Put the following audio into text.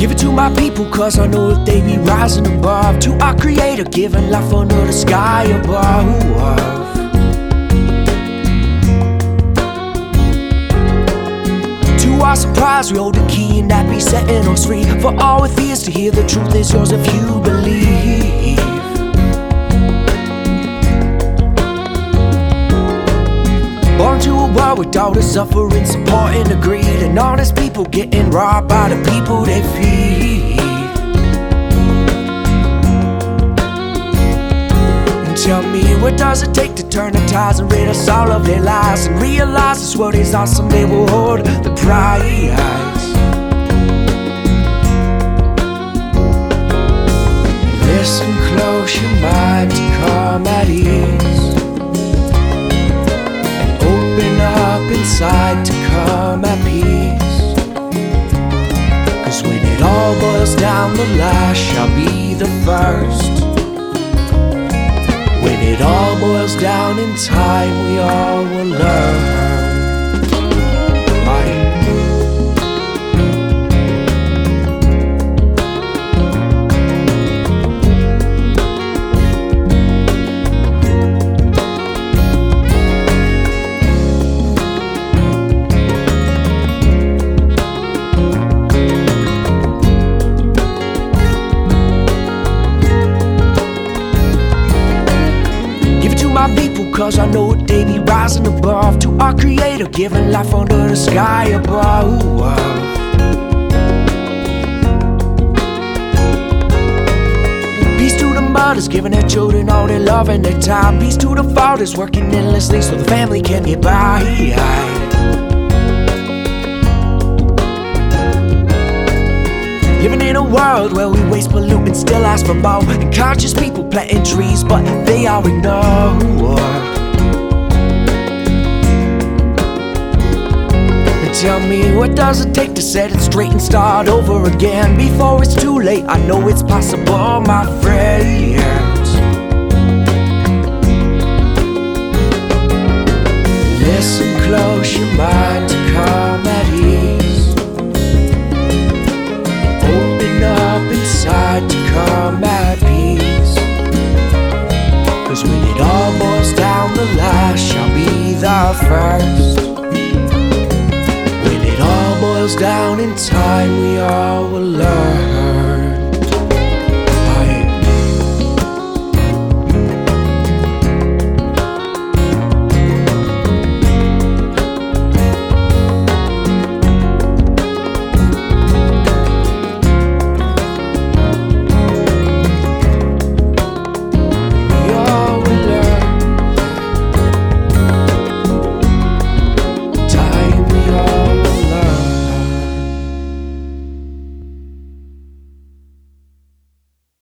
Give it to my people, cause I know that they be rising above. To our creator, giving life under the sky above. To our surprise, we hold the key and that be setting us free. For all with ears to hear, the truth is yours if you believe. Born to a world with all the suffering, support and the greed, and honest people getting robbed by the people they feed. And tell me, what does it take to turn the tides and rid us all of their lies, and realize this world is awesome, they will hold the prize. Listen close, your mind to come at ease. Open up inside to come at peace. Cause when it all boils down, the last shall be the first. When it all boils down, in time we all will learn. My people, cause I know that they be rising above. To our creator, giving life under the sky above. Peace to the mothers, giving their children all their love and their time. Peace to the fathers, working endlessly so the family can get by. Living in a world where we waste, pollute, and still ask for more. And conscious people planting trees, but they all ignore. And tell me, what does it take to set it straight and start over again? Before it's too late, I know it's possible, my friends. Listen close, your mind to come at ease. Up inside to come at peace. Cause when it all boils down, the last shall be the first. When it all boils down, in time we all will learn.